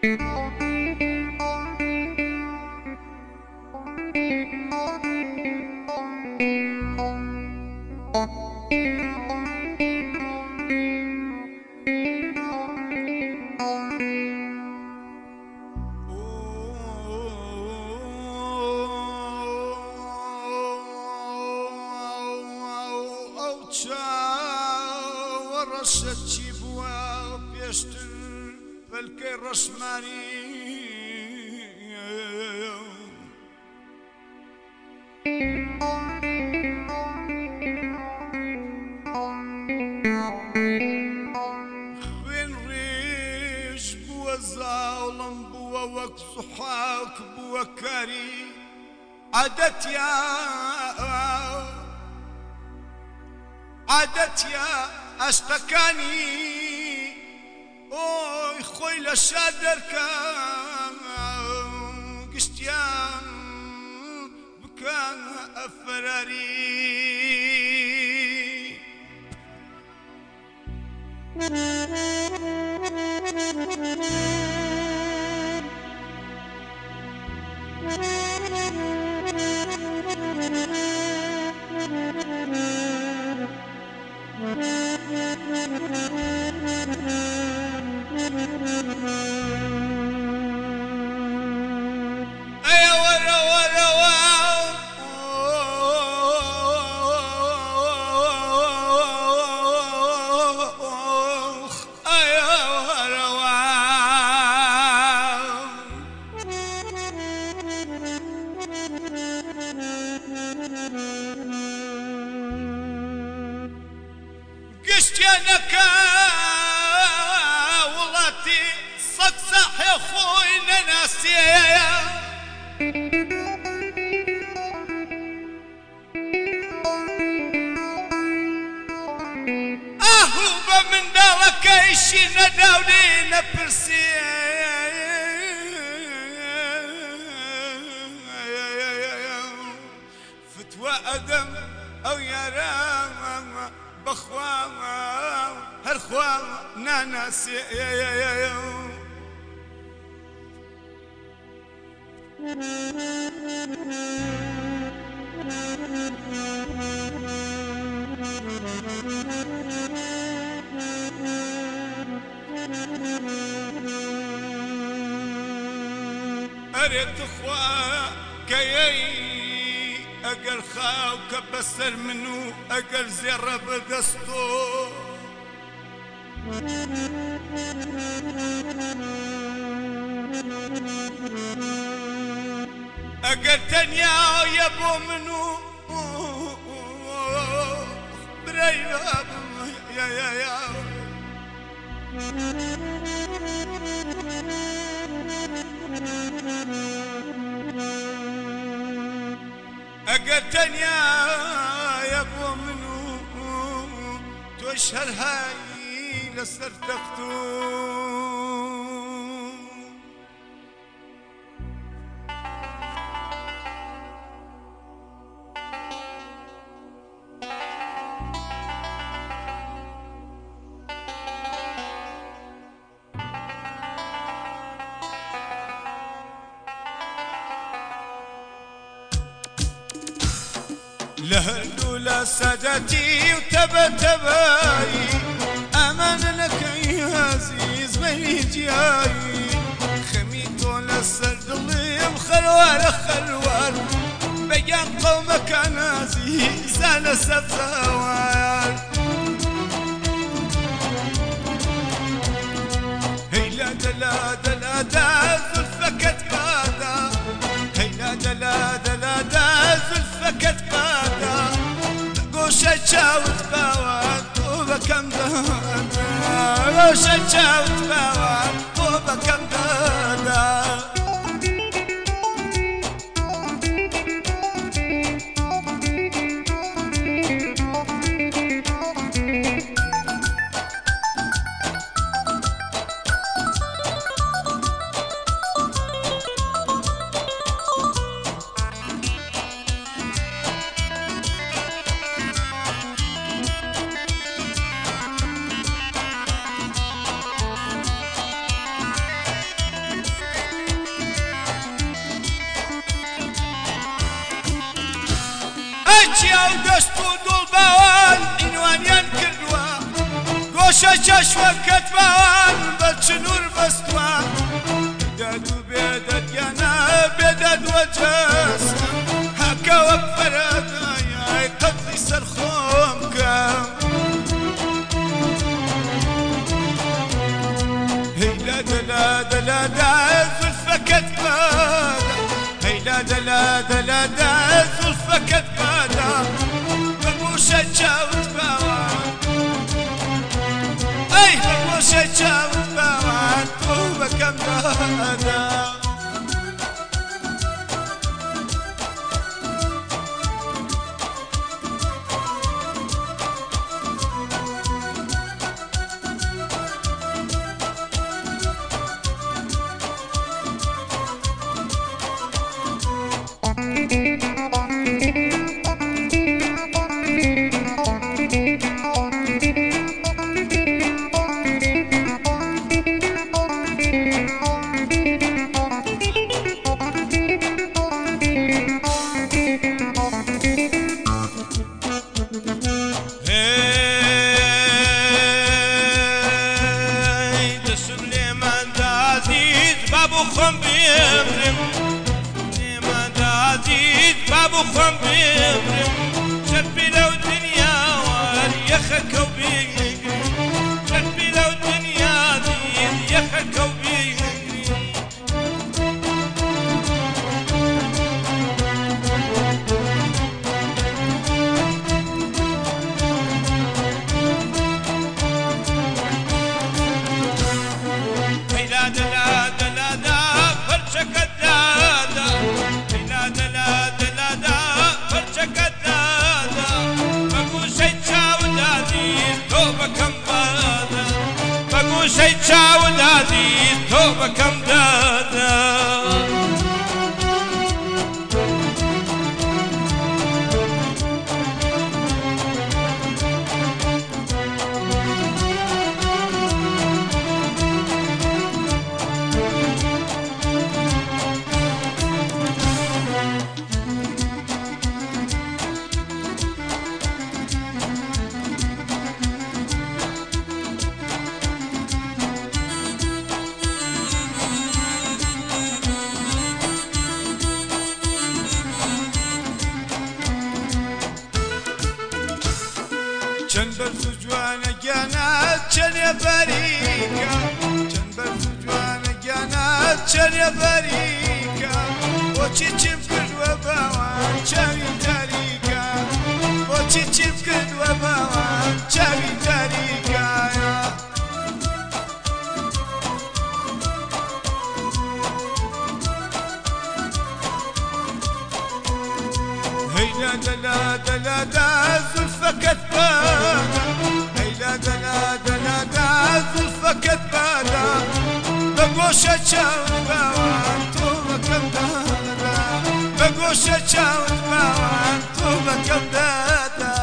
ڕەشەکی بووە پێشتر پەلکەی ڕەشمانی خوێن ڕێژ بووە زاوڵم بووە وەک سوحاک بووە کاری عادەتیا ئەشقەکانی ئۆی خۆی لە شا دەرکە گشتیان بکەن ئەفەراری گشتیانەکە وڵاتی سەد ساحێ خۆی نەناسیەیە ئاهوو بە منداڵەکەیشی نەداولی نەپرسیە فتوە ئەدەم ئەو یارە بەخوا هەرخوا ناناسێ ئەرێ تخوا کەیەی ئەگەر خاوکە بەسەر من و ئەگەر زێڕە بەدەستۆ ئەگەر تەنیایە بۆ من و برەی ئەگەر تەنیایە بۆ من و تۆش هەرهایی لەسەر تەختۆ لهلو لا سادتي وتبتباي أمان لك يا عزيز بيجياي خميتو للسرد اللي بخلوار خلوار بيان قومك عزيز على سفوار هي لا دلا دلا دا زلفك بادا هي لا دلا دلا دا زلفك بادا گوشه چاوت باوان تو بکم دادا گوشه چاوت باوان تو بکم دادا وەشوەکەت باوان بە چنوور بەستوان دەد و بێدەدیانە بێدەدوە جەست هەکە وەک فەرەدایای قەدری سەر خۆم کەم هەی لادە لادە لادە زولفەکەت بادا هەی لادە لادە لادە زولفەکەت بادا بە گوشە چاوت باوان ئەی بە گوشە چاوت باوان تۆ بەکەم دادا خۆم بێبرم نێمەدا عەزیز با بۆ خۆم بێبرم شەرپی لەو دنیاوە یەخەکە و بێگرم شەرپی لەو دنیا عەزیز یەخەکە و بێگرم شەی چاوت عەزیز تۆ بەکەم دادا چەند بەرز و جوانە گیانات چەنێ بەریکە چەند بەرز و جوانە گیانات چەنێ بەریکە بۆچی چیم کردووە باوان چاوی تاریکە بۆچی چیم کردووە باوان چاوی تاریکایە هەی لادە لادە لادە زولفەکەت بادا هەی لادە لادە لادە زولفەکەت بادا بە گۆشە چاوت باوان تۆ بەکەم دادا بە گۆشە چاوت باوان تۆ بەکەم دادا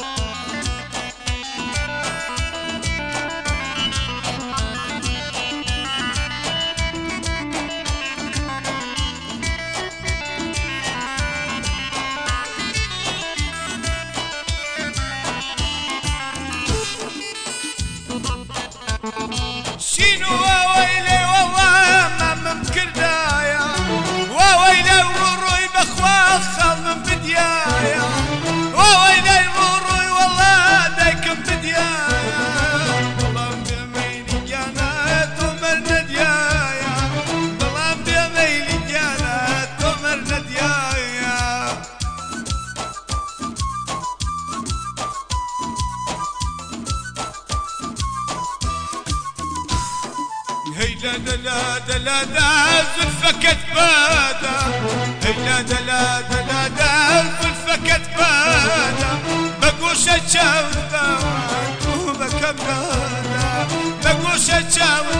شینو واوەیلێ وەڵا مامم کردایە واوەیلێ ڕوڕووی بەخوا خەڵمم بدیایە واوەیلێ ڕوڕووی وەڵا دایکم بدیایە بەڵام بێمەیلی گیانە تۆ مەر نەدیایە بەڵام بێمەیلی گیانە تۆ مەر نەدیایە هەی لادە لادە لادە زولفەکەت بادا هەی لادە لادە لادە زولفەکەت بادا بە گۆشە چاوت باوان تۆ بەکەم دادا بە گۆشە چاوت